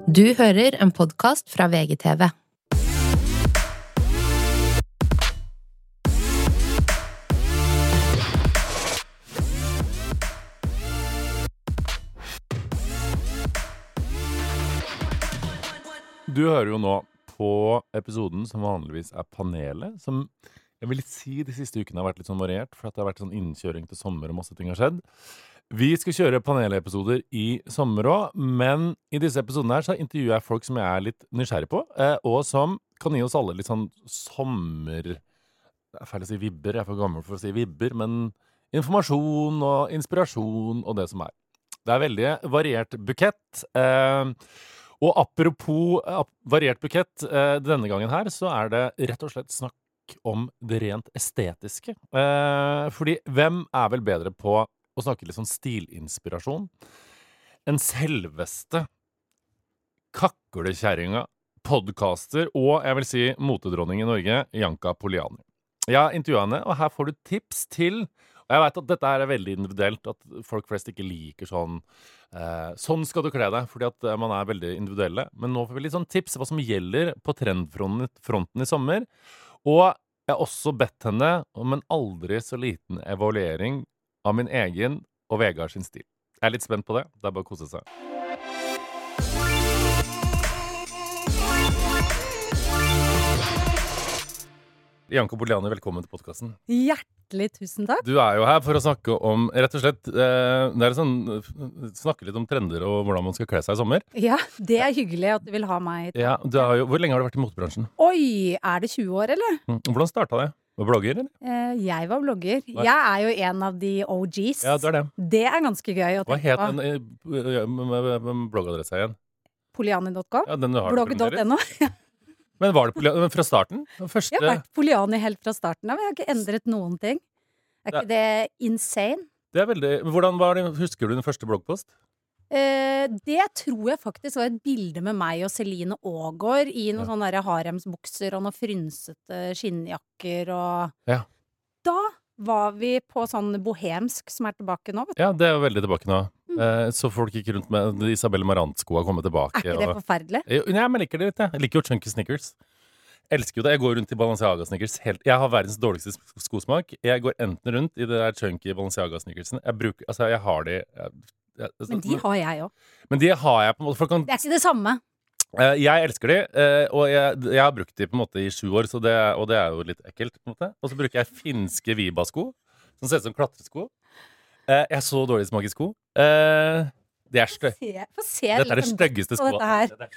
Du hører en podcast fra VGTV. Du hører jo nå på episoden som vanligvis panelet, som jeg vil si de siste ukene har vært litt sånn variert, for at det har vært sånn innkjøring til sommer og masse ting har skjedd. Vi skal kjøre panelepisoder i sommer også, men i disse episodene her så intervjuer jeg folk som jeg litt nysgjerrig på, og som kan gi oss alle litt sånn sommer... Det feil å si vibber, jeg for gammel for å si vibber, men informasjon og inspirasjon og det som Det veldig variert bukett, og apropos variert bukett, denne gangen her så det rett og slett snakk om det rent estetiske. Fordi hvem vel bedre på å snakke litt sånn stilinspirasjon enn selveste kakkelekjerringa, podcaster og jeg vil si motedronning i Norge, Janka Poliani. Jeg har intervjuet henne, og her får du tips til. Og jeg vet at dette veldig individuelt, at folk flest ikke liker sånn skal du kle deg, fordi at man veldig individuelle. Men nå får vi litt sånn tips hva som gjelder på trendfronten i sommer. Og jeg har også bedt henne om en aldri så liten evaluering av min egen og Vegard sin stil. Jeg litt spent på det. Det bare å kose seg. Janka Poliani, velkommen til podcasten. Hjertelig tusen takk. Du jo her for å snakke om, rett og slett, snakke litt om trender og hvordan man skal kle seg i sommer. Ja, det hyggelig at du vil ha meg. Ja, hvor lenge har du vært i motebransjen? Oi, det 20 år, eller? Hvordan startet det? Var blogger, eller? Jeg var blogger. Jeg jo en av de OGs. Ja, du det. Det ganske gøy å tenke på. Hva het den bloggadressa igjen? Poliani.com. Ja, den du har. Blogg.no. Men var det fra starten? Første... Jeg har vært Poliani helt fra starten av. Jeg har ikke endret noen ting. Ikke det insane? Det veldig... Hvordan var det? Husker du din første bloggpost? Det tror jeg faktisk var et bilde med meg og Celine Aagaard i noen sånne der haremsbukser og noen frynsete skinnjakker og ja. Da var vi på sånn bohemsk som tilbake nå, vet du. Ja, det veldig tilbake nå. Så folk gikk rundt med Isabelle Marant-sko har kommet tilbake. Ikke det forferdelig? Nei, men liker det litt, jeg liker jo chunky sneakers. Elsker jo det. Jeg går rundt i Balenciaga-sneakers. Jeg har verdens dårligste skosmak. Jeg går enten rundt i det der chunky Balenciaga-sneakersen. Jeg har de... Men de har jeg også. Men de har jeg på en måte... Det ikke det samme. Jeg elsker de, og jeg har brukt de på en måte i 7 år, og det jo litt ekkelt på en måte. Og så bruker jeg finske Viba-sko, som ser ut som klatresko. Jeg så dårlig smak i sko. Det støy. Dette det styggeste skoet. Det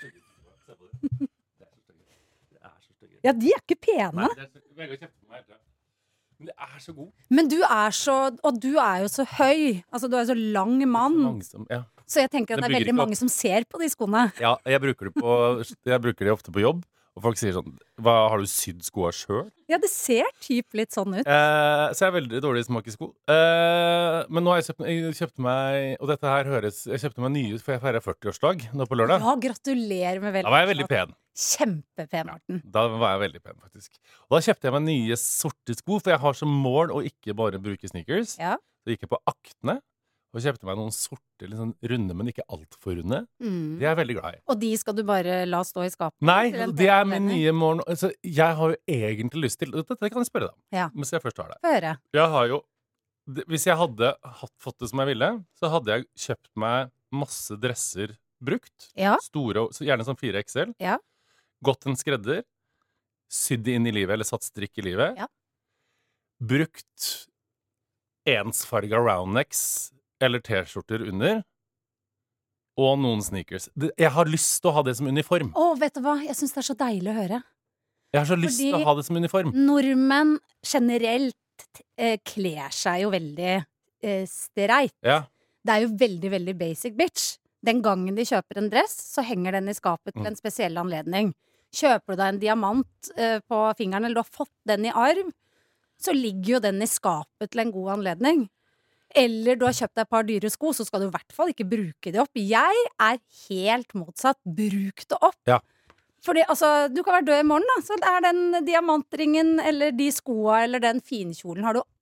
ja, de ikke pene. Nei, men det så god. Men du så, og du jo så høy. Altså, du så lang mann. Langsom, ja. Så jeg tenker at det veldig mange som ser på de skoene. Ja, jeg bruker de ofte på jobb. Og folk sier sånn, har du sydd skoene selv? Ja, det ser typ litt sånn ut. Så jeg veldig dårlig smak i sko. Men nå har jeg kjøpt meg, og dette her høres, jeg kjøpte meg nye, for jeg feirer 40-årsdag nå på lørdag. Ja, gratulerer med veldig. Da var jeg veldig pen. Kjempepen, Martin. Ja, da var jeg veldig pen, faktisk. Og da kjøpte jeg meg nye sorte sko, for jeg har som mål å ikke bare bruke sneakers. Ja. Så gikk jeg på Aktene. Og kjøpte meg noen sorte, litt sånn runde, men ikke alt for runde. De jeg veldig glad i. Og de skal du bare la stå i skapet? Nei, det min nye morgen. Altså, jeg har jo egentlig lyst til dette kan jeg spørre deg om. Ja. Mens jeg først har det. Høre. Jeg har jo hvis jeg hadde fått det som jeg ville, så hadde jeg kjøpt meg masse dresser brukt. Ja. Store, gjerne sånn 4XL. Ja. Gått en skredder. Sydd det inn i livet, eller satt strikk i livet. Ja. Brukt ensfarga roundnecks eller t-skjorter under, og noen sneakers. Jeg har lyst til å ha det som uniform. Vet du hva? Jeg synes det så deilig å høre. Jeg har så lyst til å ha det som uniform. Nordmenn generelt kler seg jo veldig streit. Ja. Det jo veldig, veldig basic bitch. Den gangen de kjøper en dress, så henger den i skapet til en spesiell anledning. Kjøper du deg en diamant på fingeren, eller du har fått den i arv, så ligger jo den i skapet til en god anledning. Eller du har kjøpt deg et par dyre sko, så skal du i hvert fall ikke bruke det opp. Jeg helt motsatt. Bruk det opp. Ja. Fordi, altså, du kan være død i morgen, da. Så den diamantringen, eller de skoa, eller den finkjolen har du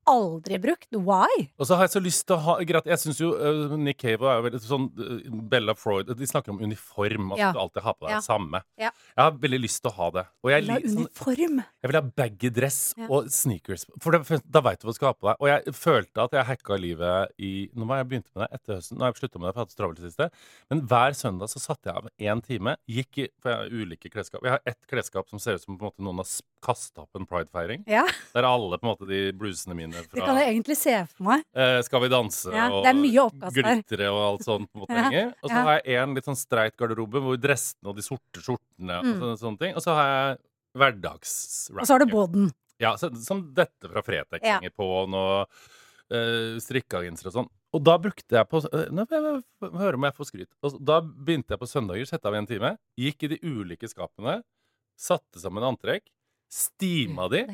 aldri brukt. Why? Og så har jeg så lyst til å ha greit, jeg synes jo Nick Cave er veldig sånn Bella Freud, de snakker om uniform, at du alltid har på deg det samme. Ja. Jeg har veldig lyst til å ha det. Og jeg, uniform. Jeg vil ha baggy dress og sneakers. For da vet du hva du skal ha på deg. Og jeg følte at jeg hacka livet Nå har jeg begynt med det etter høsten. Nå har jeg sluttet med det, for jeg har hatt så travelt det siste. Men hver søndag så satte jeg av 1 time. For jeg har ulike klesskap. Jeg har ett klesskap som ser ut som på en måte noen har kastet opp en pride-feiring. Ja. Der er alle på en måte de blusene mine fra Det kan jeg egentlig se for meg. Skal vi danse og det er mye oppkast der. glittere og alt sånt på en måte henger. Og så har jeg en litt sånn streit garderobe hvor dressene og de sorte skjortene og sånne ting. Og så har jeg hverdagsrack. Og så har du båden. Ja, som dette fra Fretex henger på og strikka genser og sånn. Og da brukte jeg på Nå får jeg høre om jeg får skryt. Og da begynte jeg på søndager, sette av 1 time, gikk i de ulike skapene, satte sammen antrekk, stima de,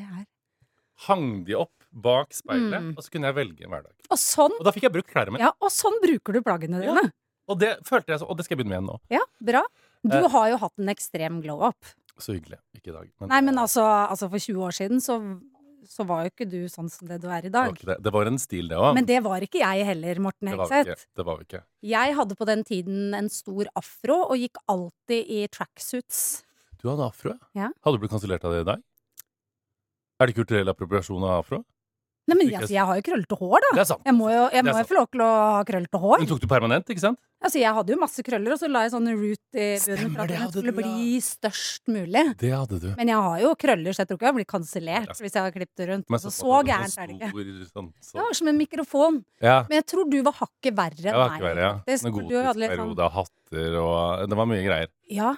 hang de opp bak speilet, og så kunne jeg velge en hverdag. Og da fikk jeg brukt klærne mine. Ja, og sånn bruker du plaggene dine. Og det følte jeg så, og det skal jeg begynne med igjen nå. Ja, bra. Du har jo hatt en ekstrem glow-up. Så hyggelig. Ikke i dag. Nei, men altså for 20 år siden så var jo ikke du sånn som det du er i dag. Det var en stil, det også. Men det var ikke jeg heller, Morten Hegseth. Det var vi ikke. Jeg hadde på den tiden en stor afro, og gikk alltid i tracksuits. Du hadde afro, ja? Hadde du blitt kansellert av det i dag? Er det kulturell appropriasjon av afro? Nei, men jeg har jo krøllete hår, da. Det er sant. Jeg må jo få lov til å ha krøllete hår. Men tok du permanent, ikke sant? Altså, jeg hadde jo masse krøller, og så la jeg sånne root i bunnen for at den skulle bli størst mulig. Det hadde du. Men jeg har jo krøller, så jeg tror ikke jeg har blitt kansellert hvis jeg har klippet det rundt. Så gærent er det ikke. Det var som en mikrofon. Ja. Men jeg tror du var hakket verre enn meg. Faktisk. En godtidsperiode av hatter og det var mye greier. Ja.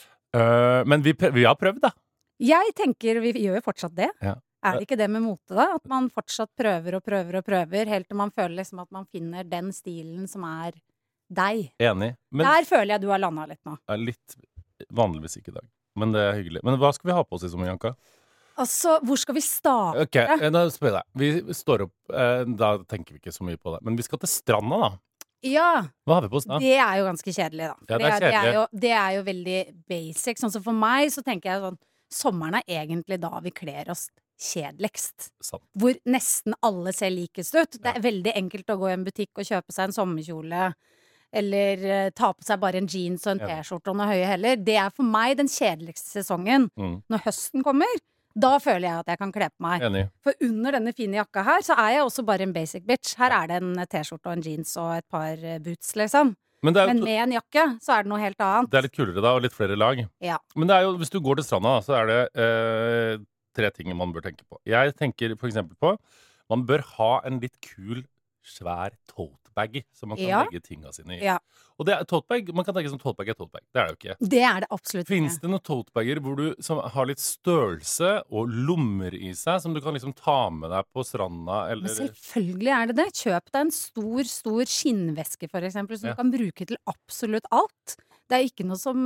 Men vi har prøvd, da. Jeg tenker vi gjør jo fortsatt det. Ja. Er det ikke det med mote, da? At man fortsatt prøver og prøver og prøver, helt til man føler liksom at man finner den stilen som er deg. Enig. Men der føler jeg du har landet litt nå. Litt vanligvis ikke i dag. Men det er hyggelig. Men hva skal vi ha på oss i sommer, Janka? Altså, hvor skal vi starte? Ok, nå spør jeg deg. Vi står opp, da tenker vi ikke så mye på det. Men vi skal til stranda, da. Ja. Hva har vi på oss da? Det er jo ganske kjedelig, da. Ja, det er kjedelig. Det er jo veldig basic. Sånn som for meg, så tenker jeg sånn, sommeren er egentlig da vi kler oss kjedeligst. Sant. Hvor nesten alle ser likest ut. Det er veldig enkelt å gå i en butikk og kjøpe seg en sommerkjole, eller ta på seg bare en jeans og en t-skjorte og noe høye heller. Det er for meg den kjedeligste sesongen. Når høsten kommer, da føler jeg at jeg kan kle på meg. Enig. For under denne fine jakka her, så er jeg også bare en basic bitch. Her er det en t-skjorte og en jeans og et par boots, liksom. Men med en jakke, så er det noe helt annet. Det er litt kulere da, og litt flere lag. Ja. Men det er jo, hvis du går til stranda, så er det 3 ting man bør tenke på. Jeg tenker for eksempel på man bør ha en litt kul, svær totebag som man kan legge tingene sine i. Ja. Og det er totebag, man kan tenke som totebag er totebag. Det er det jo ikke. Det er det absolutt ikke. Finnes det noen totebager som har litt størrelse og lommer i seg, som du kan liksom ta med deg på stranda, eller? Men selvfølgelig er det det. Kjøp deg en stor skinnveske, for eksempel, som du kan bruke til absolutt alt. Det er ikke noe som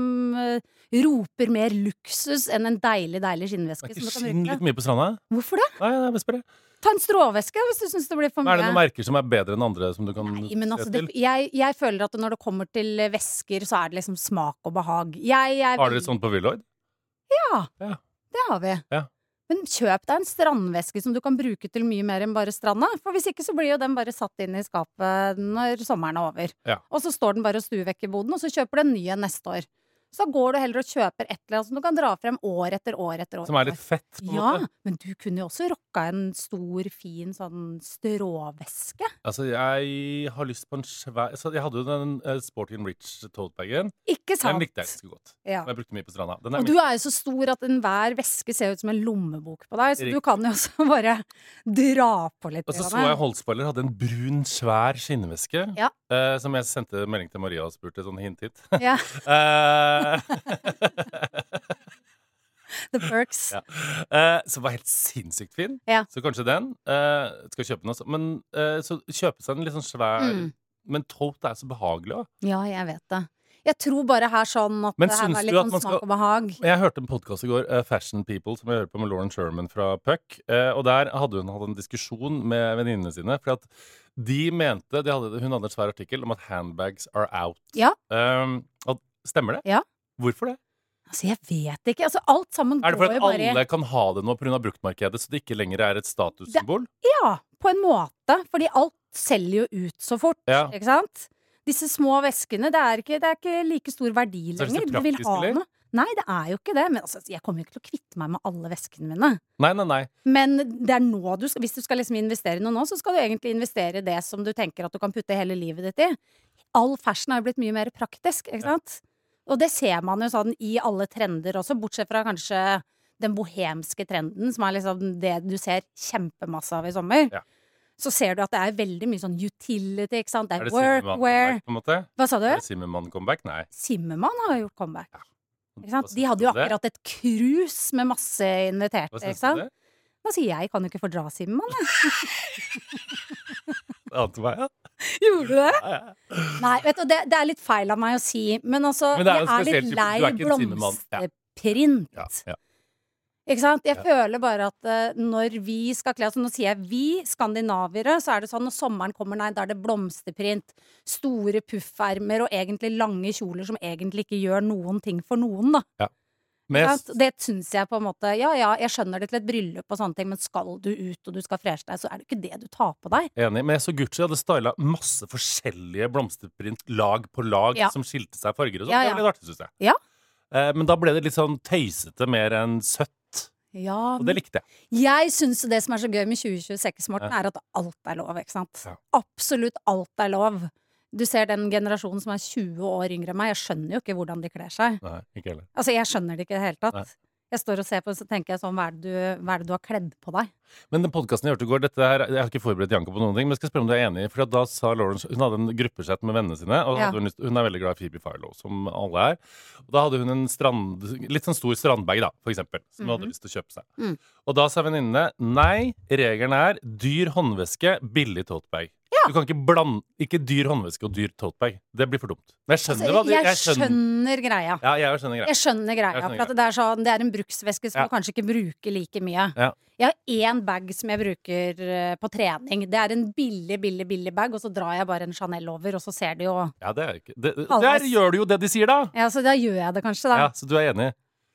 roper mer luksus enn en deilig skinnveske. Er ikke skinn litt mye på stranda? Hvorfor det? Nei, jeg spør det. Ta en stråveske hvis du synes det blir for mye. Er det noen merker som er bedre enn andre som du kan Nei, men altså, jeg føler at når det kommer til vesker, så er det liksom smak og behag. Har dere sånt på Willoid? Ja, det har vi. Ja. Men kjøp deg en strandveske som du kan bruke til mye mer enn bare stranda. For hvis ikke så blir jo den bare satt inn i skapet når sommeren er over. Ja. Og så står den bare og stuer vekk i boden, og så kjøper du en ny en neste år. Så går du heller og kjøper et eller annet som du kan dra frem år etter år etter år. Som er litt fett, på en måte. Ja, men du kunne jo også rocka en stor, fin sånn stråveske. Altså, jeg har lyst på en svær jeg hadde jo den Sporty & Rich totebagen. Ikke sant? Den likte jeg ganske godt. Ja. Jeg brukte mye på stranda. Og du er jo så stor at enhver veske ser ut som en lommebok på deg, så du kan jo også bare dra på litt. Og så jeg Holtzboiler hadde en brun, svær skinnveske, som jeg sendte melding til Maria og spurte sånn hint-hit. Ja. The perks. Ja. Som var helt sinnssykt fin. Ja. Så kanskje den. Skal kjøpe den også. Men så kjøpe seg en litt sånn svær Men tote er så behagelig også. Ja, jeg vet det. Jeg tror bare her sånn at men det her var litt sånn smak og behag. Jeg hørte en podcast i går, Fashion People, som jeg hører på med Lauren Sherman fra Puck. Og der hadde hun hatt en diskusjon med venninnene sine. For at de mente hun hadde en svær artikkel om at handbags are out. Ja. Stemmer det? Ja. Hvorfor det? Altså, jeg vet ikke. Altså, alt sammen er det for går at jo bare alle kan ha det nå pga. bruktmarkedet, så det ikke lenger er et statussymbol? Ja, på en måte, fordi alt selger jo ut så fort, Ja. ikke sant? Disse små veskene, det er ikke like stor verdi Så er det så lenger. Du vil praktisk, ha eller? noe. Nei, det er jo ikke det. Men altså, jeg kommer jo ikke til å kvitte meg med alle veskene mine. Nei. Men det er nå hvis du skal liksom investere i noe nå, så skal du egentlig investere i det som du tenker at du kan putte hele livet ditt i. All fashion har jo blitt mye mer praktisk, ikke sant? Og det ser man jo sånn i alle trender også, bortsett fra kanskje den bohemske trenden, som er liksom det du ser kjempemasse av i sommer. Ja. Så ser du at det er veldig mye sånn utility, ikke sant? Det Er er det workwear. Zimmermann-comeback, på en måte? Hva sa du? Er det Zimmermann-comeback? Nei. Zimmermann har jo gjort comeback. Ja. Ikke sant? Hva De syns hadde du jo om det? akkurat et cruise med masse inviterte, Hva ikke syns du om sant? det? Altså, jeg kan jo ikke fordra Zimmermann, jeg. Det ante meg, ja. Gjorde du det? Ja, ja. Nei, vet du, det er litt feil av meg å si, men altså, Men det er jo jeg er spesielt litt type- lei du er ikke en Zimmermann. Ja. blomsterprint. Ja. Ikke sant? Jeg Ja. føler bare at når vi skal kle oss, nå sier jeg vi, skandinaviere, så er det sånn når sommeren kommer, nei, da er det blomsterprint, store puffermer og egentlig lange kjoler som egentlig ikke gjør noen ting for noen, da. Men Ikke jeg, sant? Det syns jeg på en måte, ja, jeg skjønner det til et bryllup og sånne ting, men skal du ut og du skal freshe deg, så er det ikke det du tar på deg. enig, men jeg så Gucci hadde styla masse forskjellige blomsterprint, lag på lag, Ja. som skilte seg farger og sånn. Ja, Det ja. var litt artig, synes jeg. Ja. Men da ble det litt sånn tøysete mer enn søtt, Ja, og det likte jeg. jeg syns det som er så gøy med 2026, Morten, er at alt er lov, ikke sant? Ja. Absolutt alt er lov. Du ser den generasjonen som er 20 år yngre enn meg, jeg skjønner jo ikke hvordan de kler seg. Nei, ikke heller. Altså, jeg skjønner det ikke i det hele tatt. Nei. Jeg står og ser på det, så tenker jeg sånn, hva er det du har kledd på deg? Men den podcasten jeg hørte i går, jeg har ikke forberedt Janka på noen ting, men jeg skal spørre om du er enig, for da sa Lawrence, hun hadde en gruppesett med vennene sine, og Ja. hun er veldig glad i Phoebe Philo, som alle er. Og da hadde hun en litt sånn stor strandbag da, for eksempel, som hun hadde lyst til å kjøpe seg. Mm. Og da sa venninnene, nei, regelen er dyr håndveske, billig totebag. Du kan ikke blande, ikke dyr håndveske og dyr totebag. Det blir for dumt. Men jeg skjønner hva Jeg jeg skjønner. skjønner greia. Ja, jeg skjønner greia. Jeg skjønner greia, Jeg skjønner for at det er sånn, det er en bruksveske som Ja. du kanskje ikke bruker like mye. Ja. Jeg har én bag som jeg bruker på trening. Det er en billig bag, og så drar jeg bare en Chanel over, og så ser det jo Ja, det er ikke, der Halvveis. gjør du jo det de sier da. Ja, så da gjør jeg det kanskje, da. Ja, så du er enig?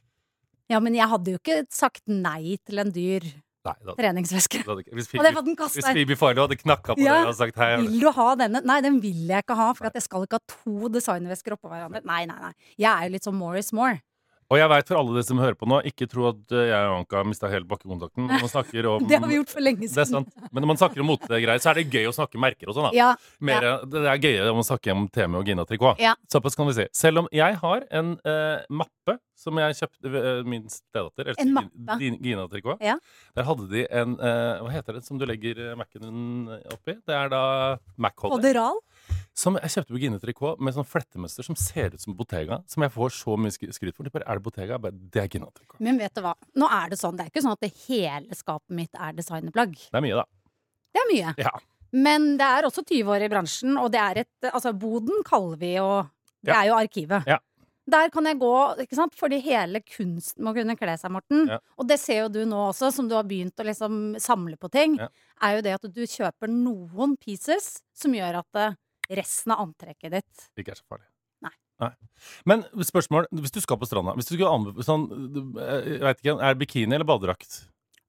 Ja, men jeg hadde jo ikke sagt nei til en dyr Nei, da, treningsveske. da hadde ikke, hvis Hadde jeg fått den Hvis kastet Phoebe Philo hadde knakka på Ja. det og sagt hei, Vil du ha denne? Nei, den vil jeg ikke ha, for at jeg skal ikke ha to designvesker oppå hverandre. Nei. Jeg er jo litt som more is more. Og jeg vet for alle dere som hører på nå, ikke tro at jeg og Anka har mista helt bakkekontakten. Når man snakker om, Det har vi gjort for lenge Det er siden. sant. Men når man snakker om motegreier, så er det gøy å snakke merker og sånn. da. Ja, Det er gøyere om å snakke om Temi og Gina Tricot. Ja. Såpass kan vi si. Selv om jeg har en mappe som jeg kjøpte ved min stedatter, En mappe? Gina Tricot. Ja. Der hadde de en hva heter det som du legger Mac-en oppi? Det er da Mac-holder. Poderal. Som jeg kjøpte på Gine Tricot med sånn flettemønster som ser ut som Bottega. Som jeg får så mye skryt for. De bare, er det Bottega? Jeg bare, det er Gine Tricot. Men vet du hva? Nå er det sånn. Det er ikke sånn at det hele skapet mitt er designerplagg. Det er mye, da. Det er mye. Ja. Men det er også 20 år i bransjen, og det er altså boden kaller vi jo Det Ja. er jo arkivet. Ja. Der kan jeg gå, ikke sant? Fordi hele kunsten må kunne kle seg, Morten. Ja. Og det ser jo du nå også, som du har begynt å liksom samle på ting. Ja. Er jo det at du kjøper noen pieces som gjør at resten av antrekket ditt Ikke er så farlig. Nei. Men spørsmål, hvis du skal på stranda hvis du skulle sånn, jeg vet ikke, er det bikini eller badedrakt?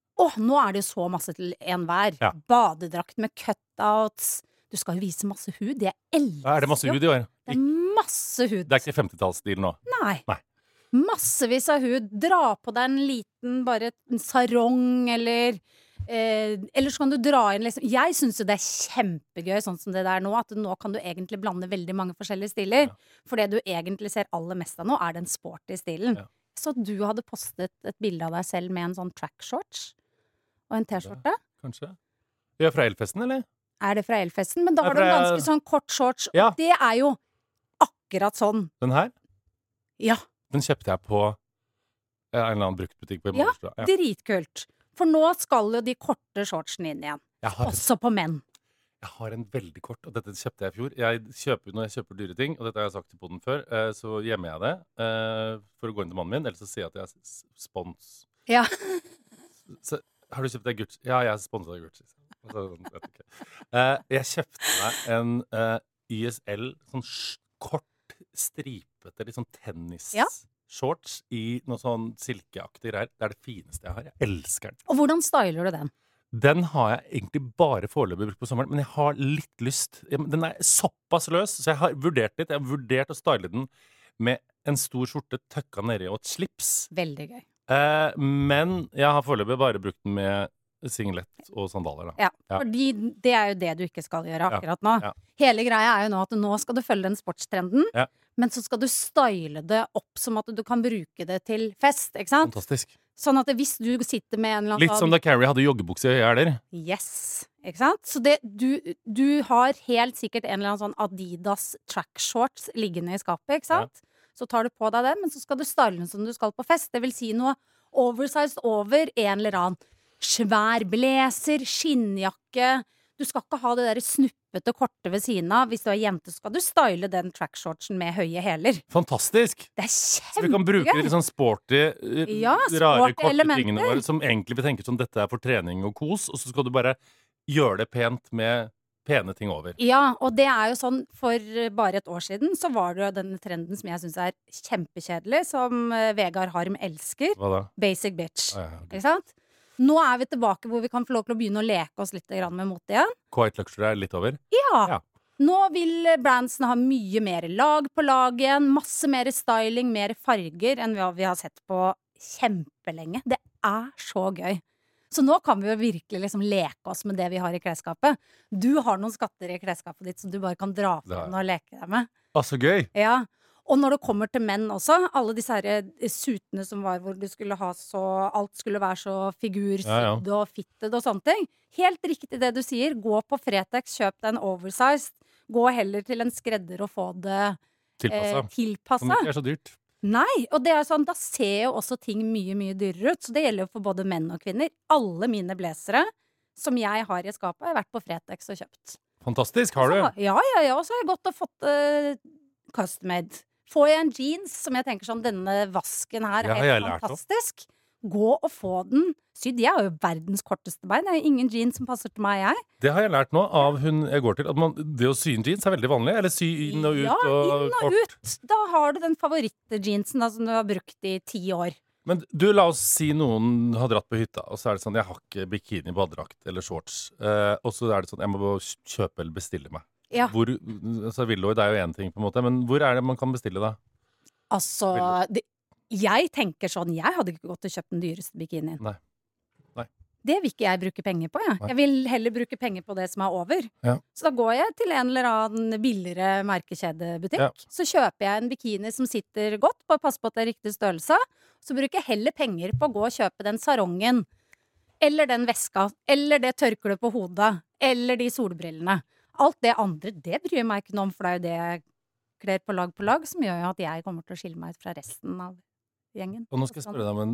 Nå er det jo så masse til enhver. Ja. Badedrakt med cutouts. Du skal jo vise masse hud. Jeg elsker Er det masse hud i år? Det er masse hud. Det er ikke 50-tallsstil nå. Nei. Nei. Massevis av hud. Dra på deg en liten bare en sarong, eller så kan du dra inn liksom. Jeg syns jo det er kjempegøy sånn som det der nå, at nå kan du egentlig blande veldig mange forskjellige stiler. For det du egentlig ser aller mest av nå, er den sporty stilen. Ja. Så du hadde postet et bilde av deg selv med en sånn trackshorts og en T-skjorte. Kanskje? Vi er fra Elfesten, eller? Er det fra Elfesten? Men da Er har du en fra- ganske sånn kort shorts, Ja. og det er jo akkurat sånn. Den her? Ja. Den kjøpte jeg på en eller annen bruktbutikk på Ja, Majorstua. Ja. Dritkult. For nå skal jo de korte shortsene inn igjen. Jeg har Også på menn. Jeg har en veldig kort, og dette kjøpte jeg i fjor. Når jeg kjøper dyre ting, og dette har jeg sagt til podden før, så gjemmer jeg det for å gå inn til mannen min, eller så sier jeg at jeg er spons. Ja. Så, har du kjøpt deg Gucci? Ja, jeg er sponset av Gucci. Så, vet ikke. Jeg kjøpte meg en YSL, sånn kort, stripete, litt sånn Ja. tennisshorts i noe sånn silkeaktig greier. Det er det fineste jeg har. Jeg elsker den. Og hvordan styler du den? Den har jeg egentlig bare foreløpig brukt på sommeren, men jeg har litt lyst. Den såpass løs, så jeg har vurdert litt. Jeg har vurdert å style den med en stor skjorte tøkka nedi og et slips. Veldig gøy. Men jeg har foreløpig bare brukt den med singlet og sandaler. Da. Ja, fordi det jo det du ikke skal gjøre akkurat nå. Ja. Hele greia jo nå at nå skal du følge den sportstrenden, men så skal du style det opp som at du kan bruke det til fest, ikke sant? Fantastisk. Sånn at hvis du sitter med en eller annen Litt som da Carrie hadde joggebukse i øyer der. Yes, ikke sant? Så du har helt sikkert en eller annen sånn Adidas track shorts liggende i skapet, ikke sant? Så tar du på deg det, men så skal du style den som du skal på fest. Det vil si noe oversized over en eller annen svær blazer, skinnjakke. Du skal ikke ha det der snuppete korte ved siden av. Hvis du jente, så skal du style den trackshortsen med høye hæler. Fantastisk! Det Så vi kan bruke litt sånn sporty, rare, korte tingene våre, som egentlig vi tenker sånn, dette for trening og kos, og så skal du bare gjøre det pent med pene ting over. Ja, og det jo sånn, for bare et år siden så var det jo denne trenden som jeg synes kjempekjedelig, som Vegard Harm elsker. Hva da? Basic bitch. Okay. Ikke sant? Nå vi tilbake hvor vi kan få lov til å begynne å leke oss litt med mote igjen. Quiet luxury litt over? Ja. Nå vil brandsen ha mye mer lag på lag igjen. Masse mer styling, mer farger enn hva vi har sett på kjempelenge. Det så gøy. Så nå kan vi jo virkelig liksom leke oss med det vi har i klesskapet. Du har noen skatter i klesskapet ditt som du bare kan dra frem og leke deg med. Så gøy! Ja. Og når det kommer til menn også, alle disse her sutene som var hvor du skulle ha så alt skulle være så figursydd og fitted og sånne ting. Helt riktig det du sier. Gå på Fretex, kjøp deg en oversized. Gå heller til en skredder og få det tilpassa. Som ikke så dyrt. Nei, og det sånn, da ser jo også ting mye, mye dyrere ut. Så det gjelder jo for både menn og kvinner. Alle mine blazere som jeg har i skapet, har vært på Fretex og kjøpt. Fantastisk, har du? Ja, og så har jeg gått og fått custom-made. Får jeg en jeans som jeg tenker sånn, denne vasken her helt fantastisk, gå og få den sydd. Jeg har jo verdens korteste bein. Det jo ingen jeans som passer til meg, jeg. Det har jeg lært nå av hun jeg går til. At det å sy en jeans veldig vanlig. Eller sy inn og ut og inn og ut. Da har du den favorittjeansen som du har brukt i 10 år. Men du, la oss si noen har dratt på hytta, og så det sånn, jeg har ikke bikini, badedrakt eller shorts. Og så det sånn, jeg må bare kjøpe eller bestille meg. Ja. Altså Willoid jo en ting på en måte, men hvor det man kan bestille da? Altså, jeg tenker sånn, jeg hadde ikke gått og kjøpt den dyreste bikinien. Nei. Det vil ikke jeg bruke penger på, jeg. Jeg vil heller bruke penger på det som over. Ja. Så da går jeg til en eller annen billigere merkekjedebutikk. Ja. Så kjøper jeg en bikini som sitter godt, bare pass på at det riktig størrelse. Så bruker jeg heller penger på å gå og kjøpe den sarongen, eller den veska, eller det tørkleet på hodet, eller de solbrillene. Alt det andre, det bryr jeg meg ikke noe om, for det jo det jeg kler på lag, som gjør jo at jeg kommer til å skille meg ut fra resten av gjengen. Og nå skal jeg spørre deg om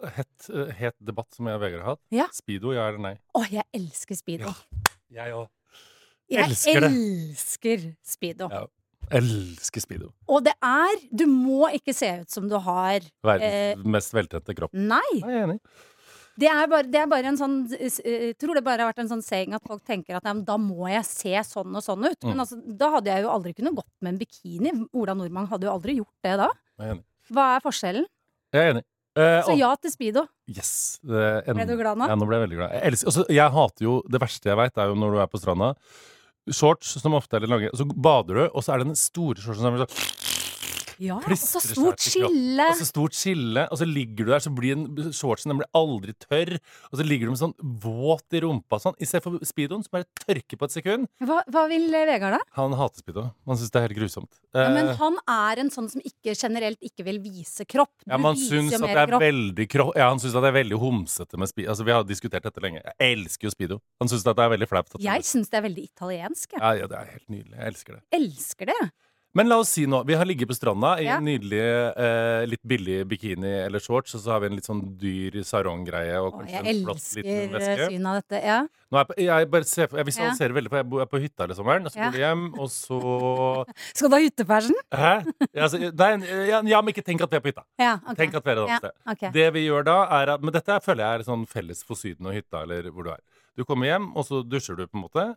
en het debatt som jeg og Vegard har hatt. Ja. Speedo, ja eller nei? Jeg elsker Speedo. Ja, jeg også. Jeg elsker Speedo. Ja. Elsker Speedo. Og det du må ikke se ut som du har verdens mest veltrente kropp. Nei. Jeg er enig. Det bare en sånn, jeg tror det bare har vært en sånn saying at folk tenker at da må jeg se sånn og sånn ut. Men altså, da hadde jeg jo aldri kunnet gått med en bikini. Ola Nordmann hadde jo aldri gjort det da. Jeg er enig. Hva forskjellen? Jeg er enig. Så ja til Speedo. Yes. Ble du glad nå? Ja, nå ble jeg veldig glad. Jeg hater jo, det verste jeg vet jo når du på stranda, shorts som ofte litt lange, så bader du, og så det den store shortsen som sånn ja, og så stort skille. Og så stort skille, og så ligger du der, så blir shortsen den blir aldri tørr, og så ligger du med sånn våt i rumpa sånn, i stedet for Speedoen som bare tørker på et sekund. Hva vil Vegard da? Han hater Speedo. Han synes det helt grusomt. Ja, men han en sånn som generelt ikke vil vise kropp. Ja, men han synes at det veldig kropp. Ja, han synes at det veldig homsete med Speedo. Altså, vi har diskutert dette lenge. Jeg elsker jo Speedo. Han synes at det veldig flaut. Jeg synes det veldig italiensk. Ja, det helt nydelig. Jeg elsker det. Elsker det? Men la oss si nå, vi har ligget på stranda i en nydelig, litt billig bikini eller shorts, og så har vi en litt sånn dyr saronggreie og kanskje en flott liten veske. Jeg elsker synet av dette, ja. Nå jeg visualiserer veldig, for jeg på hytta hele sommeren, og så går vi hjem, og så Skal du ha hyttepassion? Hæ? Ja, men ikke tenk at vi på hytta. Ja, okay. Tenk at vi et annet sted. Okay. Det vi gjør da, at men dette føler jeg sånn felles for Syden og hytta, eller hvor du Du kommer hjem, og så dusjer du på en måte.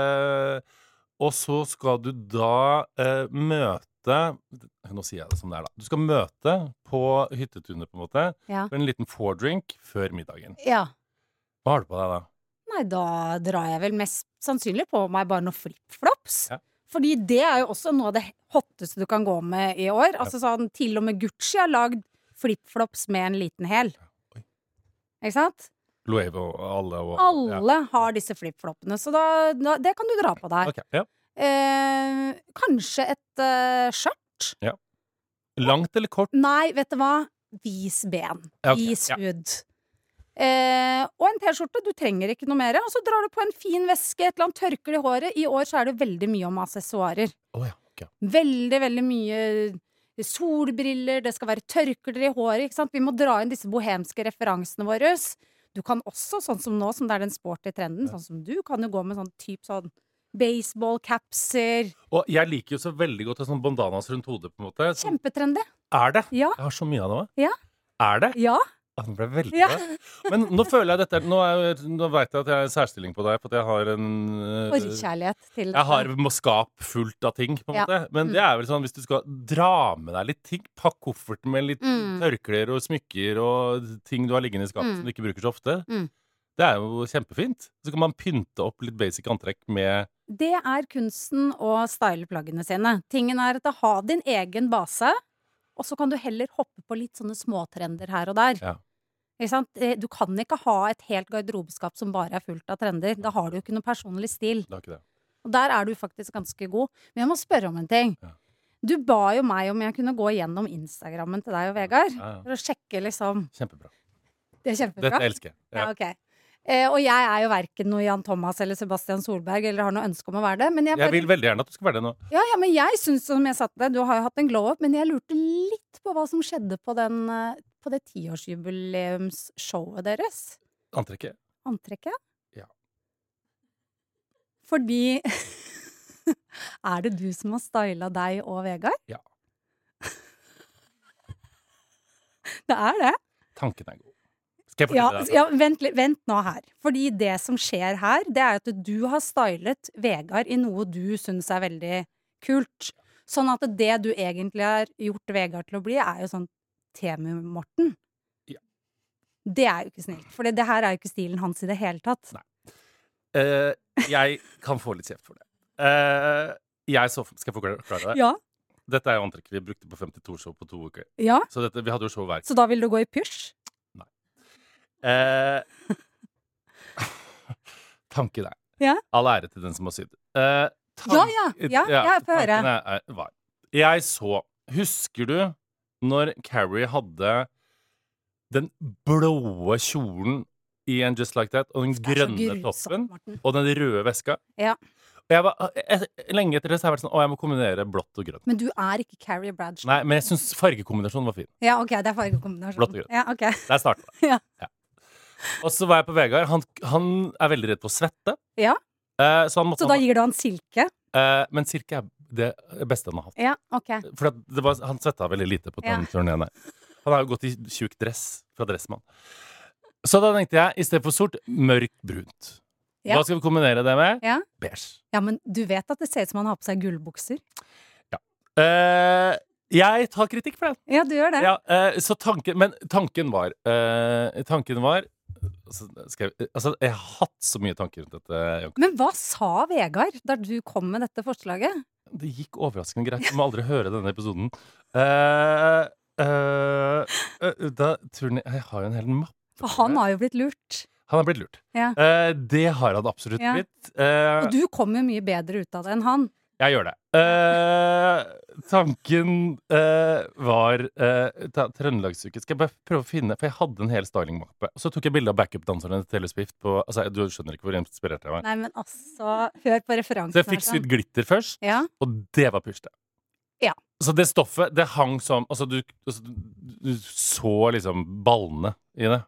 Og så skal du da møte Nå sier jeg det som det da. Du skal møte på hyttetunet på en måte for en liten foredrink før middagen. Ja. Hva har du på deg da? Nei, da drar jeg vel mest sannsynlig på meg bare noen flip-flops. Ja. Fordi det er jo også noe av det hotteste du kan gå med i år. Altså sånn, til og med Gucci har lagd flip-flops med en liten hæl. Oi. Ikke sant? Loewe og alle Alle har disse flip-floppene, så det kan du dra på deg. Ok, ja. Kanskje et skjørt? Langt eller kort? Nei, vet du hva? Vis ben. Ja, ok, Vis ja. hud. Og en t-skjorte, du trenger ikke noe mer. Og så drar du på en fin veske, et eller annet tørker i håret. I år så er det veldig mye om accessoirer. Ja, ok. Veldig, veldig mye solbriller, det skal være tørklær i håret, ikke sant? Vi må dra inn disse bohemske referansene våre. Du kan også, sånn som nå, som det er den sporty trenden, sånn som du, kan jo gå med sånn baseball-capser. Og jeg liker jo så veldig godt sånn bandanas rundt hodet, på en måte. Kjempetrendy. Er det? Ja. Jeg har så mye av det også. Ja. Er det? Ja. Det ble veldig Ja. bra. Men nå føler jeg dette nå vet jeg at jeg er særstilling på deg, for at jeg har en Forkjærlighet til jeg har skap fullt av ting, på en måte. Men det er vel sånn, hvis du skal dra med deg litt ting, pakk kofferten med litt tørklær og smykker og ting du har liggende i skapet som du ikke bruker så ofte. Det er jo kjempefint. Så kan man pynte opp litt basic antrekk med Det er kunsten å style plaggene sine. Tingen er at ha din egen base, og så kan du heller hoppe på litt sånne småtrender her og der. Ja. Ikke sant? Du kan ikke ha et helt garderobeskap som bare er fullt av trender. Da har du jo ikke noe personlig stil. Det er ikke det. Og der er du faktisk ganske god. Men jeg må spørre om en ting. Ja. Du ba jo meg om jeg kunne gå gjennom Instagrammen til deg og Vegard. Ja. For å sjekke liksom Kjempebra. Det er kjempebra. Dette elsker jeg. Ja, ok. Og jeg er jo verken noe Jan Thomas eller Sebastian Solberg eller har noe ønske om å være det. Men jeg vil veldig gjerne at du skal være det nå. Ja, men jeg synes, som jeg sa til deg, du har jo hatt en glow-up, men jeg lurte litt på hva som skjedde på det 10-årsjubileumsshowet deres. Antrekket? Antrekket? Ja. Fordi er det du som har stylet deg og Vegard? Ja. Det er det. Tanken er god. Skal jeg fortelle deg det? Vent nå her. Fordi det som skjer her, det er at du har stylet Vegard i noe du synes er veldig kult. Sånn at det du egentlig har gjort Vegard til å bli, er jo sånn Temu-Morten. Ja. Det er jo ikke snilt, for det her er jo ikke stilen hans i det hele tatt. Nei. Jeg kan få litt kjeft for det. Skal jeg forklare det? Ja. Dette er jo antrekket vi brukte på 52-show på 2 uker. Ja. Så vi hadde jo show hver. Så da vil du gå i pysj? Tanken er all ære til den som har sydd. Jeg får høre. Husker du når Carrie hadde den blåe kjolen i en Just Like That, og den grønne toppen og den røde veska? Ja. Lenge etter det så har jeg vært sånn, jeg må kombinere blått og grønt. Men du er ikke Carrie Bradshaw. Nei, men jeg synes fargekombinasjonen var fin. Ja, ok, det er fargekombinasjonen. Blått og grønt. Ja, ok. Der startet det. Ja. Og så var jeg på Vegard. Han er veldig redd for å svette. Ja. Så da gir du han silke? Men silke er det beste han har hatt. Ja, ok. For han svetta veldig lite på den turneen der. Han har jo gått i tjukk dress fra Dressmann. Så da tenkte jeg, i stedet for sort, mørk brunt. Hva skal vi kombinere det med? Ja. Beige. Ja, men du vet at det ser ut som han har på seg gullbukser? Ja. Jeg tar kritikk for det. Ja, du gjør det. Ja, så tanken var jeg har hatt så mye tanker rundt dette. Men hva sa Vegard da du kom med dette forslaget? Det gikk overraskende greit. Du må aldri høre denne episoden. Da tror jeg har jo en hel mappe. For han har jo blitt lurt. Han har blitt lurt. Ja. Det har han absolutt blitt. Og du kom jo mye bedre ut av det enn han. Jeg gjør det. Tanken var Trøndelagsuke. Skal jeg bare prøve å finne, for jeg hadde en hel stylingmappe. Så tok jeg bilde av backup-danserne til Taylor Swift på, du skjønner ikke hvor inspirert jeg var. Nei, men altså, hør på referansen. Så jeg fikk sydd glitter først, og det var pysj. Ja. Så det stoffet, det hang som du så liksom ballene i det.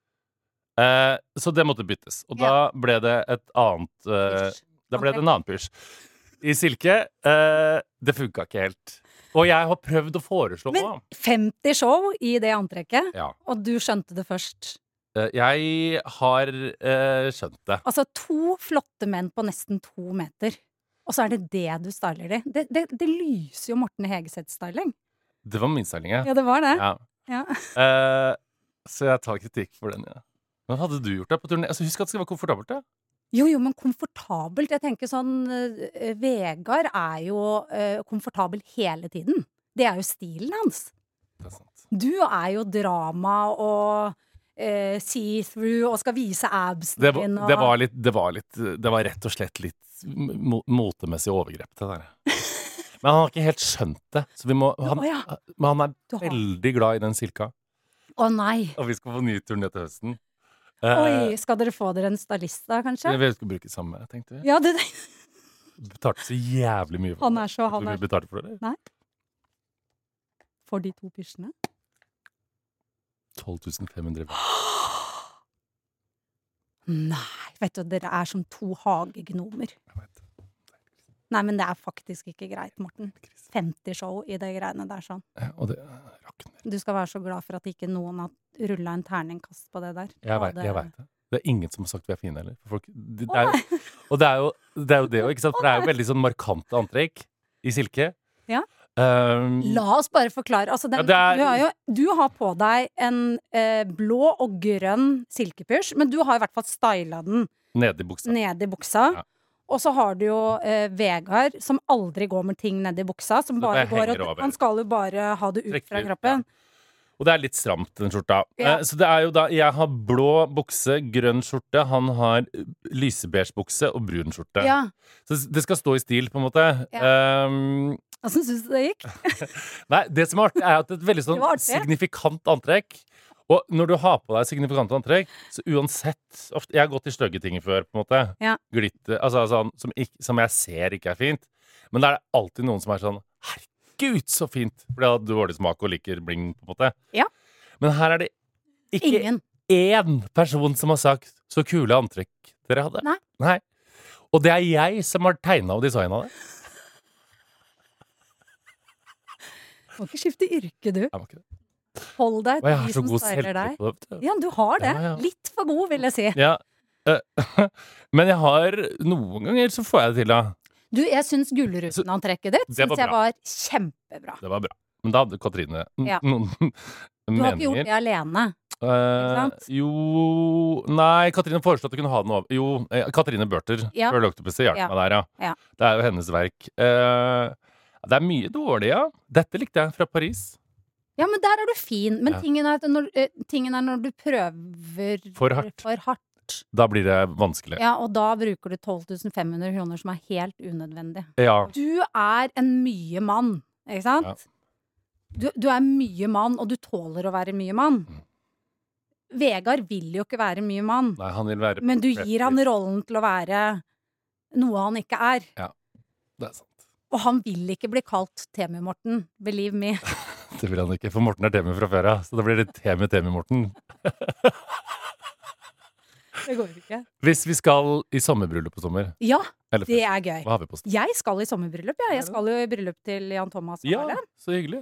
Så det måtte byttes. Og da ble det et annet Da ble det en annen pysj. I silke. Det funka ikke helt. Og jeg har prøvd å foreslå noe. Men 50 show i det antrekket, og du skjønte det først? Jeg har skjønt det. Altså 2 flotte menn på nesten 2 meter. Og så er det det du styler i. Det lyser jo Morten Hegeseth-styling. Det var min styling, ja. Ja, det var det. Ja. Så jeg tar kritikk for den, ja. Men hadde du gjort det på turné? Altså, husk at det skal være komfortabelt, ja. Jo, men komfortabelt. Jeg tenker sånn Vegard er jo komfortabel hele tiden. Det er jo stilen hans. Det er sant. Du er jo drama og see-through og skal vise absen din. Det var rett og slett litt motemessig overgrep, det der. Men han har ikke helt skjønt det. Så men han er veldig glad i den silka. Å nei. Og vi skal få ny turné til høsten. Oi, skal dere få dere en stylist da, kanskje? Vi skal bruke samme, tenkte vi. Ja, det Betalte så jævlig mye for Han er så vi betalte for det. Nei. For de 2 pysjene? 12.500. Nei, vet du, dere er som 2 hagegnomer. Jeg vet. Nei, men det er faktisk ikke greit, Morten. 50 show i det greiene der sånn. Og det rakner. Du skal være så glad for at ikke noen har rullet en terningkast på det der. Jeg vet det. Det er ingen som har sagt vi er fine heller. Og det er jo det, ikke sant? For det er jo veldig sånn markante antrekk i silke. Ja. La oss bare forklare. Altså, du har på deg en blå og grønn silkepysj, men du har i hvert fall styla den nede i buksa. Ja. Og så har du jo Vegard, som aldri går med ting nede i buksa. Som bare han skal jo bare ha det ut fra kroppen. Ja. Og det er litt stramt, den skjorta. Ja. Så det er jo da jeg har blå bukse, grønn skjorte. Han har lysebeige bukse og brun skjorte. Ja. Så det skal stå i stil, på en måte. Ja. Hvordan syns du det gikk? Nei, det som er artig, er at det er et veldig sånn signifikant antrekk. Og når du har på deg signifikant antrekk, så uansett ofte, jeg har gått i stygge ting før, på en måte. Ja. Glitter, altså sånn som jeg ser ikke er fint. Men da er det alltid noen som er sånn Gud, så fint! For det har dårlig smak og liker bling, på en måte. Ja. Men her er det ikke én person som har sagt så kule antrekk dere hadde. Nei. Og det er jeg som har tegnet og designet det. Du må ikke skifte yrke, du. Jeg må ikke det. Hold deg til de som styler deg. Ja, du har det. Ja. Litt for god, vil jeg si. Ja. Men jeg har noen ganger så får jeg det til, da. Du, jeg syns Gullruten-antrekket ditt synes jeg var kjempebra. Det var bra. Men da hadde Katrine noen meninger. Du har ikke gjort det alene. Nei, Katrine foreslo at du kunne ha den over. Jo, Katrine Børter før Octopussy hjalp meg der, ja. Det er jo hennes verk. Det er mye dårlig, ja. Dette likte jeg fra Paris. Ja, men der er du fin. Men tingen er når du prøver for hardt. Da blir det vanskelig. Ja, og da bruker du 12.500 kroner som er helt unødvendig. Ja. Du er en mye mann, ikke sant? Ja. Du er mye mann, og du tåler å være mye mann. Vegard vil jo ikke være mye mann. Nei, han vil være men du gir han rollen til å være noe han ikke er. Ja, det er sant. Og han vil ikke bli kalt Temi-Morten, believe me. Det vil han ikke, for Morten er Temi fra før, så da blir det Temi-Morten. Det går ikke. Hvis vi skal i sommerbryllup på sommer. Ja, det er gøy. Hva har vi på stedet? Jeg skal i sommerbryllup, ja. Jeg skal jo i bryllup til Jan Thomas. Ja, så hyggelig.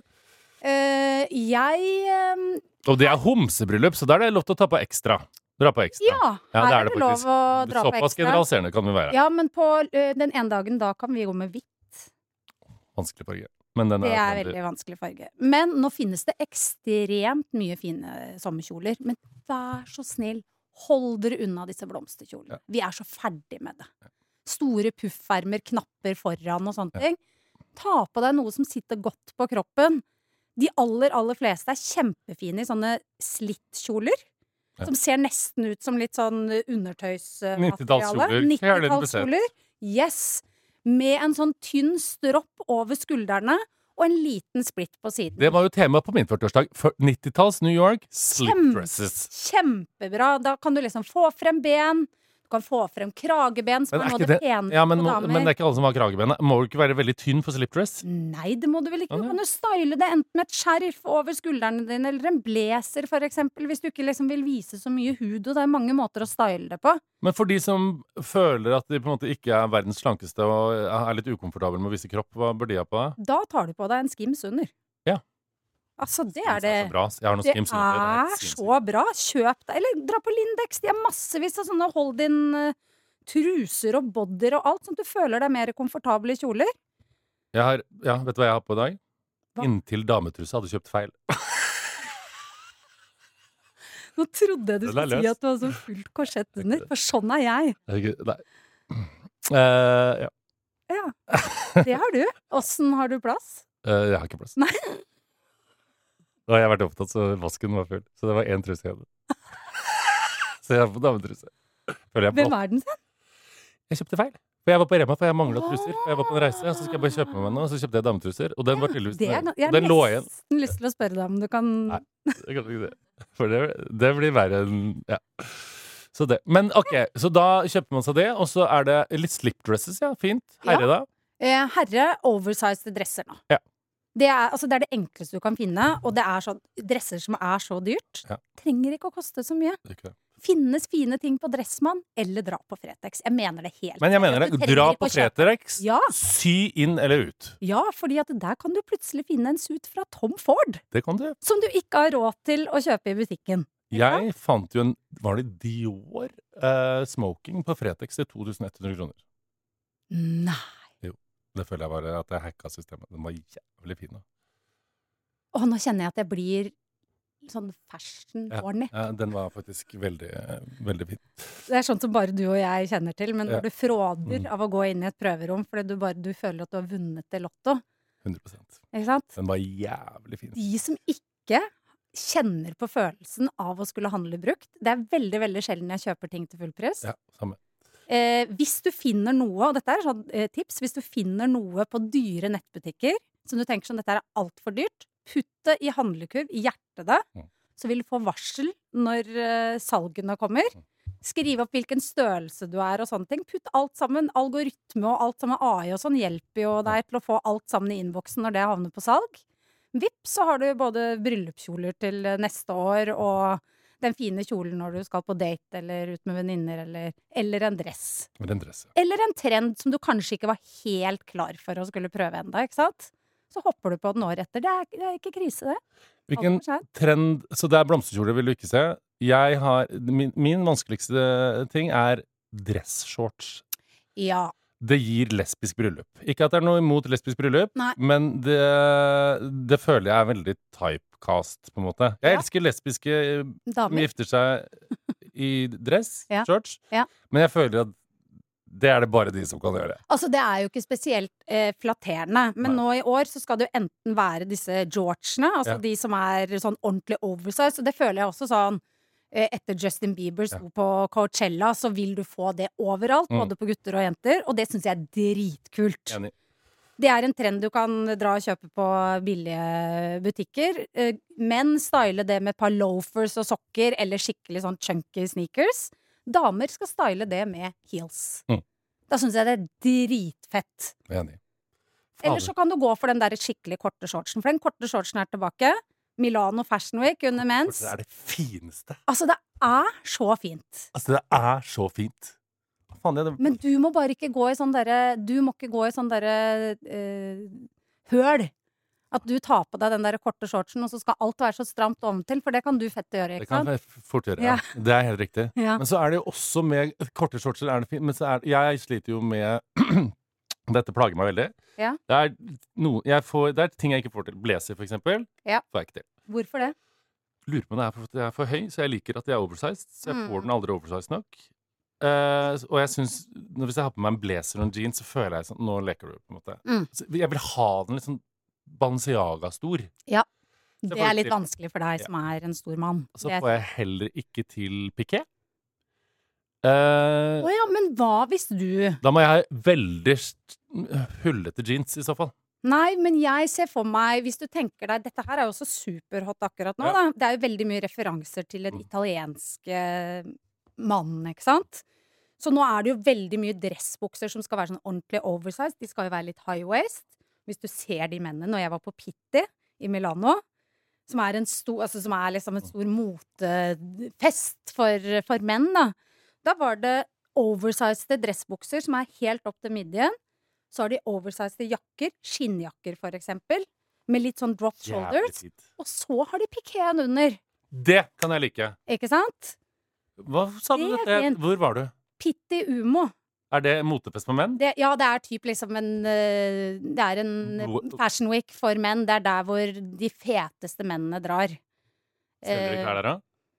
Og det er homsebryllup, så da er det lov til å ta på ekstra. Dra på ekstra. Ja, her er det lov å dra på ekstra. Såpass generaliserende kan vi være. Ja, men på den ene dagen da kan vi gå med hvitt. Vanskelig farge. Men det er veldig vanskelig farge. Men nå finnes det ekstremt mye fine sommerkjoler. Men vær så snill, hold dere unna disse blomsterkjolene. Ja. Vi er så ferdig med det. Store puffermer, knapper foran og sånne ting. Ta på deg noe som sitter godt på kroppen. De aller fleste er kjempefine i sånne slittkjoler. Som ser nesten ut som litt sånn undertøysmateriale. 90-tallskjoler. Yes. Med en sånn tynn stropp over skuldrene. Og en liten splitt på siden. Det var jo tema på min 40-årsdag. 90-talls New York, slip dresses. Kjempebra. Da kan du liksom få frem ben. Du kan få frem krageben, som er noe av det pene på damer. Men det er ikke alle som har krageben. Må du ikke være veldig tynn for slipdress? Nei, det må du vel ikke. Du kan jo style det enten med et skjerf over skuldrene dine, eller en blazer, for eksempel, hvis du ikke liksom vil vise så mye hud. Og det er mange måter å style det på. Men for de som føler at de på en måte ikke er verdens slankeste og er litt ukomfortabel med å vise kropp, hva bør de ha på deg? Da tar du på deg en skims under. Ja. Altså, det er det. Jeg har noen skims under. Det er så bra. Kjøp deg, eller dra på Lindex. De har massevis av sånne hold in truser og bodyer og alt, sånn at du føler deg mer komfortabel i kjoler. Vet du hva jeg har på i dag? Hva? Inntil dametrusa hadde kjøpt feil. Nå trodde jeg du Den er skulle si løs. at du hadde sånn fullt korsett under, for sånn er jeg. Nei. Ja. Ja, det har du. Åssen har du plass? Jeg har ikke plass. Nei. Da har jeg vært opptatt, så vasken var full. Så det var 1 truse jeg hadde. Så jeg har på dametruse. Føler jeg Hvem på. er den sin? Jeg kjøpte feil. For jeg var på Rema, for jeg manglet truser. For jeg var på en reise, og så skal jeg bare kjøpe med meg noe. Og så kjøpte jeg dametruser, og den var tydeligvis Det er, jeg og den har lå igjen. nesten lyst til å spørre deg om du kan Nei. Jeg kan ikke det. For det blir verre enn ja. Så det. Men ok, så da kjøper man seg det, og så er det litt slipdresses, ja. Fint. Herre, da. Herre, oversized dresser nå. Ja. Det er det enkleste du kan finne, og det er sånn dresser som er så dyrt. Ja. Trenger ikke å koste så mye. Det er ikke det. Finnes fine ting på Dressmann, eller dra på Fretex. Jeg mener det helt. Men jeg mener Du det. trenger Dra ikke på å kjøpe. Fretex, Ja. sy inn eller ut. Ja, fordi at der kan du plutselig finne en suit fra Tom Ford, Det kan du. som du ikke har råd til å kjøpe i butikken. Jeg fant jo en, var det Dior smoking på Fretex til 2100 kroner. Nei. Det føler jeg bare at jeg hacka systemet. Den var jævlig fin. Da. Å, nå kjenner jeg at jeg blir sånn fashion-horny. Ja, den var faktisk veldig, veldig fin. Det er sånn som bare du og jeg kjenner til, men Ja. når du fråder Mm. av å gå inn i et prøverom fordi du føler at du har vunnet i Lotto, 100%. ikke sant? Den var jævlig fin. De som ikke kjenner på følelsen av å skulle handle brukt, det er veldig, veldig sjelden jeg kjøper ting til full pris. Ja, samme. Hvis du finner noe, og dette er sånn tips, hvis du finner noe på dyre nettbutikker som du tenker sånn, dette er alt for dyrt, putt det i handlekurv, i hjertet det, så vil du få varsel når salgene kommer. Skriv opp hvilken størrelse du er og sånne ting. Putt alt sammen. Algoritme og alt sammen, AI og sånn hjelper jo deg til å få alt sammen i innboksen når det havner på salg. Vipp, så har du både bryllupskjoler til neste år og den fine kjolen når du skal på date eller ut med venninner, eller en dress. Med den dressen. Eller en trend som du kanskje ikke var helt klar for å skulle prøve enda, ikke sant? Så hopper du på den året etter. Det er ikke krise, det. Hvilken Alt for sent. trend, så det er blomsterkjoler vil du ikke se. Min vanskeligste ting er dressshorts. Ja. Det gir lesbisk bryllup. Ikke at det er noe imot lesbisk bryllup, Nei. men det føler jeg er veldig typecast, på en måte. Jeg Ja. elsker lesbiske som Damer. gifter seg i dress, Ja. shorts, Ja. men jeg føler at det er det bare de som kan gjøre. Altså, det er jo ikke spesielt flatterende, men Nei. nå i år så skal det jo enten være disse Georgene, altså Ja. de som er sånn ordentlig oversize, og det føler jeg også sånn etter Justin Bieber sto på Coachella, så vil du få det overalt, både på gutter og jenter, og det syns jeg er dritkult. Enig. Det er en trend du kan dra og kjøpe på billige butikker. Menn style det med et par loafers og sokker, eller skikkelig sånn chunky sneakers. Damer skal style det med heels. Da syns jeg det er dritfett. Enig. Eller så kan du gå for den der skikkelig korte shortsen, for den korte shortsen er tilbake. Milano Fashion Week under mens. Det er det fineste. Altså, det er så fint. Altså, det er så fint. Hva faen er det? Men du må bare ikke gå i sånn derre Du må ikke gå i sånn derre høl. At du tar på deg den der korte shortsen, og så skal alt være så stramt oventil, for det kan du fette gjøre, Det ikke kan sant? være fort gjøre, ja. Det er helt riktig. Ja. Men så er det jo også med korte shortser er det fint, men så er jeg sliter jo med dette plager meg veldig. Ja. Det er ting jeg ikke får til. Blazer, for eksempel, Ja. får jeg ikke til. Hvorfor det? Lurer på om det er fordi jeg er for høy, så jeg liker at jeg er oversized. Så jeg får den aldri oversized nok. Og jeg synes, hvis jeg har på meg en blazer og en jeans, så føler jeg sånn, nå leker du, på en måte. Så jeg vil ha den litt sånn Balenciaga-stor. Ja. Så Det jeg får er litt til. vanskelig for deg som er en stor mann. Så Det- får jeg heller ikke til piké. Å ja, men hva hvis du Da må jeg ha veldig hullete jeans, i så fall. Nei, men jeg ser for meg, hvis du tenker deg Dette her er jo også superhot akkurat nå, Ja. da. Det er jo veldig mye referanser til den italienske mannen, ikke sant? Så nå er det jo veldig mye dressbukser som skal være sånn ordentlig oversized. De skal jo være litt high waist. Hvis du ser de mennene. Når jeg var på Pitti i Milano, som er som er liksom en stor motefest for menn, da var det oversized dressbukser som er helt opp til midjen. Så har de oversized jakker, skinnjakker for eksempel, med litt sånn drop Jævlig shoulders. fint. Og så har de pikéen under, Det kan jeg like. ikke sant? Hva sa du Det er dette? fint. Hvor var du? Pitti Umo. Er det motefest for menn? Det er typ liksom det er en fashion week for menn. Det er der hvor de feteste mennene drar. Selger de klær der, da?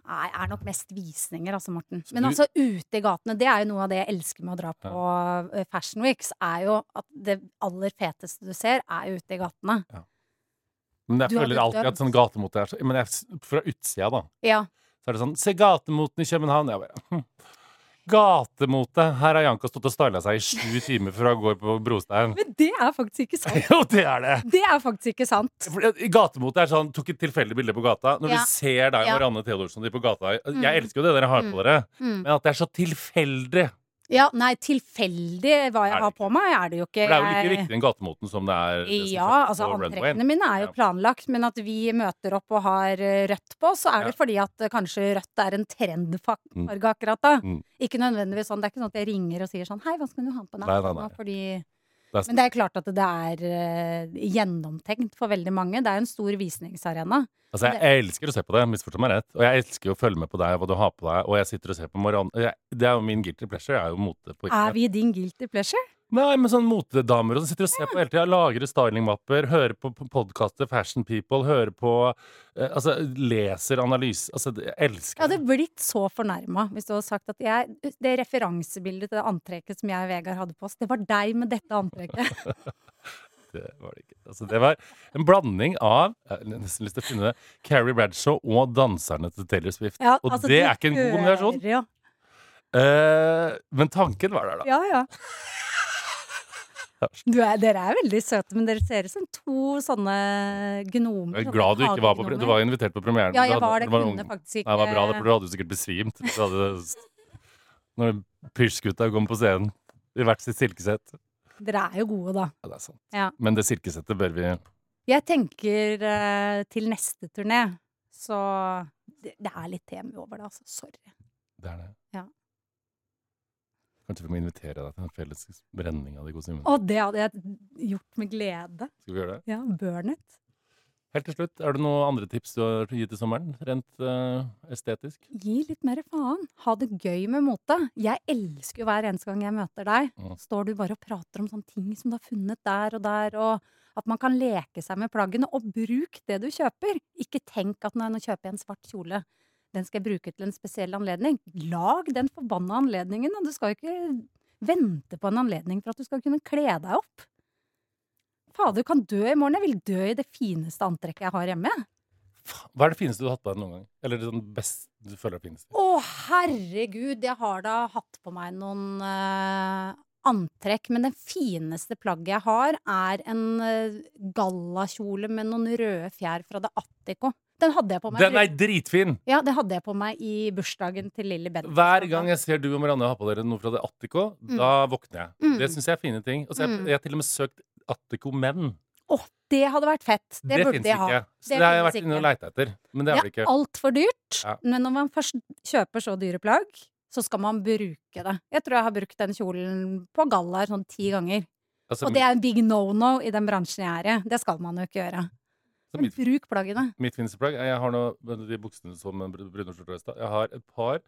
Nei, er nok mest visninger, altså, Morten. Så Men du- altså, ute i gatene, det er jo noe av det jeg elsker med å dra på Fashion Weeks, er jo at det aller feteste du ser, er jo ute i gatene. Men jeg Du hadde føler alltid dømt. at sånn gatemote er så Men fra utsida, da, Ja. så er det sånn Se gatemoten i København. Jeg bare Gatemote! Her har Janka stått og styla seg i 7 timer før hun går på brostein. Men det er faktisk ikke sant. Jo, det er det! Det er faktisk ikke sant. Gatemote er sånn Tok et tilfeldig bilde på gata. Når Ja. du ser deg og Ja. Marianne Theodorsson på gata Jeg elsker jo det dere har på dere, men at det er så tilfeldig. Ja, nei, tilfeldig hva Er jeg det har på meg, er det jo ikke. For det er jo like viktig den gatemoten som det er det som Ja, skjer altså på runwayen. antrekkene mine er jo Ja. planlagt, men at vi møter opp og har rødt på, så er det fordi at kanskje rødt er en trendfarge akkurat da. Mm. Ikke nødvendigvis sånn, det er ikke sånn at jeg ringer og sier sånn, hei, hva skal du ha på deg? Nei. Fordi... Det er- Men det er klart at det er gjennomtenkt for veldig mange. Det er jo en stor visningsarena. Altså, jeg elsker å se på det, misforstå meg rett. Og jeg elsker å følge med på deg, hva du har på deg. Og jeg sitter og ser på Marianne. Det er jo min guilty pleasure. Jeg er jo mote på Er vi din guilty pleasure? Nei, men sånn motedamer og sånn sitter og ser på hele tida. Lager stylingmapper, hører på podkaster, Fashion People, hører på Altså, leser analyse. Altså, jeg Jeg elsker hadde blitt så fornærma hvis du hadde sagt at det referansebildet til det antrekket som jeg og Vegard hadde på oss, det var deg med dette antrekket. Det var det ikke. Altså, det var en blanding av Jeg har nesten lyst til å finne det Carrie Bradshaw og danserne til Taylor Swift. Ja, og altså, det du er ikke en god kombinasjon. hører jo. Men tanken var der, da. Ja. Dere er veldig søte, men dere ser ut som to sånne gnomer. Jeg er glad du ikke var på Du var invitert på premieren. Ja, Du jeg hadde- var det. du var Kunne ung. faktisk ikke Ja, det var bra, for du hadde jo sikkert besvimt. Du hadde, når Pysjgutta kom på scenen i hvert sitt silkesett. Dere er jo gode, da. Ja, det er sant. Ja. Men det silkesettet bør vi Jeg tenker til neste turné, så det er litt TMU over det, altså. Sorry. Det er det. Ja. Kanskje vi må invitere deg til en felles brenning av de kostymene. Og det hadde jeg gjort med glede. Skal vi gjøre det? Ja, burn it. Helt til slutt, er det noen andre tips du har gitt til sommeren? Rent estetisk? Gi litt mer faen. Ha det gøy med mote. Jeg elsker jo hver eneste gang jeg møter deg. Mm. Står du bare og prater om sånne ting som du har funnet der, og at man kan leke seg med plaggene. Og bruk det du kjøper. Ikke tenk at nå kjøper jeg en svart kjole. Den skal jeg bruke til en spesiell anledning. Lag den forbanna anledningen, og du skal jo ikke vente på en anledning for at du skal kunne kle deg opp. Fader, du kan dø i morgen. Jeg vil dø i det fineste antrekket jeg har hjemme. Hva er det fineste du har hatt på deg noen gang? Eller det sånn best du føler er finest? Å, herregud, jeg har da hatt på meg noen antrekk, men det fineste plagget jeg har, er en gallakjole med noen røde fjær fra det Attico. Den hadde jeg på meg. Den er dritfin! Ja, det hadde jeg på meg i bursdagen til Lilly Bendriss. Hver gang jeg ser du og Marianne har på dere noe fra det Attico, da våkner jeg. Mm. Det syns jeg er fine ting. Og så jeg har til og med søkt Attico-menn. Åh, det hadde vært fett. Det burde finnes jeg ha. ikke. Så Det det har jeg finnes vært inne og ikke. leita etter. Men det Det har det er ikke. altfor dyrt, Ja. men når man først kjøper så dyre plagg, så skal man bruke det. Jeg tror jeg har brukt den kjolen på gallaer sånn 10 ganger. Altså, Og det er en big no-no i den bransjen jeg er i. Det skal man jo ikke gjøre. Men mitt, bruk plaggene. mitt fineste plagg Jeg har nå de buksene som Brune skjorte og stad. Jeg har et par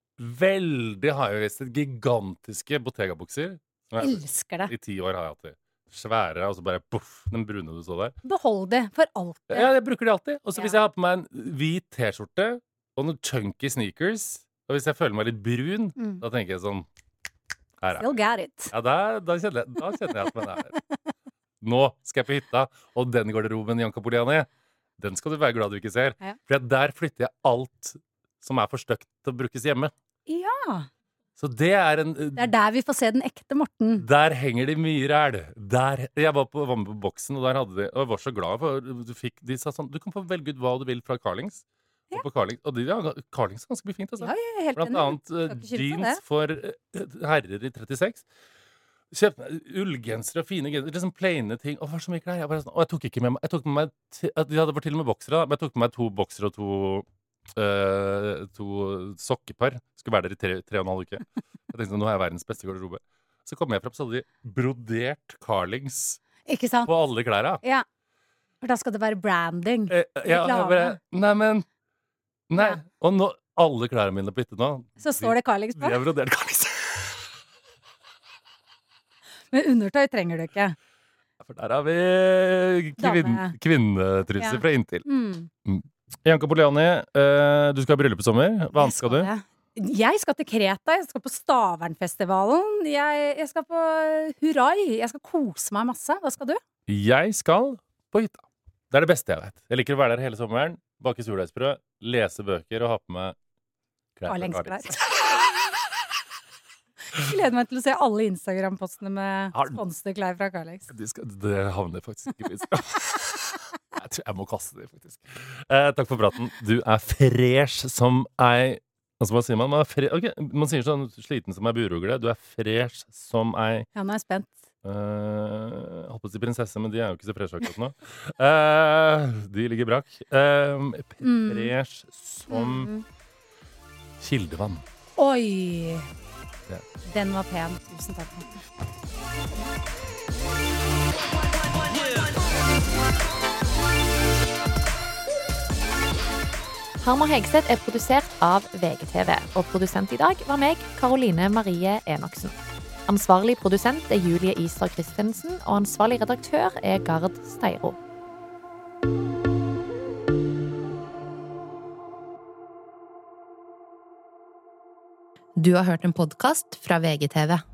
veldig high-waisted, gigantiske Bottega-bukser. Som jeg, Elsker det. I 10 år har jeg hatt de. Svære, og så bare poff, den brune du så der. Behold det for alltid. Ja, jeg bruker de alltid. Og så hvis Ja. jeg har på meg en hvit T-skjorte og noen chunky sneakers, og hvis jeg føler meg litt brun, Mm. da tenker jeg sånn Her er Still jeg. got it. Ja, da kjenner jeg at man er der. Nå skal jeg på hytta, og den garderoben Janka Poliani, den skal du være glad du ikke ser. Ja. For der flytter jeg alt som er for stygt til å brukes hjemme. Ja. Så det er en Det er der vi får se den ekte Morten. Der henger det mye ræl. Jeg var med på boksen, og der hadde de Og jeg var så glad for de sa sånn Du kan få velge ut hva du vil fra Carlings. Ja. Og på Carlings, og Carlings er ganske mye fint, altså. Ja, jeg er helt Blant enig. annet Skal ikke kimse av jeans det. for herrer i 36. Kjøpte meg ullgensere og fine gensere. Liksom plaine ting. Og det var så mye klær. Jeg bare sånn, og jeg tok ikke med meg De hadde vært til og med boksere, da, men jeg tok med meg 2 boksere og 2 sokkepar. Skulle være der i 3,5 uker. Jeg tenkte nå har jeg verdens beste garderobe. Så kom jeg frem, så hadde de brodert Carlings Ikke sant? på alle klærne. Ja. For da skal det være branding. Jeg bare Nei. Ja. Og nå alle klærne mine på hytta nå, Så står det Carlings de på. er brodert Carlings. Men undertøy trenger du ikke. For der har vi Dame. kvinnetrusser Ja. fra inntil. Mm. Janka Poliani, du skal ha bryllup I sommer. Hva annet skal du? Jeg skal til Kreta, jeg skal på Stavernfestivalen, jeg skal på Hurai, jeg skal kose meg masse. Hva skal du? Jeg skal på hytta. Det det beste jeg vet. Jeg liker å være der hele sommeren, bake surdeigsbrød, lese bøker og ha på meg klær fra Carlix. Gleder meg til å se alle Instagram-postene med sponsede klær fra Carlix. Det havner faktisk ikke I Instagram. Jeg tror jeg må kaste det, faktisk. Takk for praten. Du fresh som ei... Altså, hva sier man? Man sier sånn sliten som ei burugle. Du fresh som ei... Ja, nå jeg spent. Jeg holdt på å si prinsesse, men de jo ikke så fresh akkurat nå. De ligger brak. Fresh som kildevann. Oi! Den var pen. Tusen takk. Harmer Hegseth produsert av VGTV, og produsent I dag var meg, Karoline Marie Enoksen. Ansvarlig produsent Julie Ister Christensen, og ansvarlig redaktør Gard Steiro. Du har hørt en podcast fra VGTV.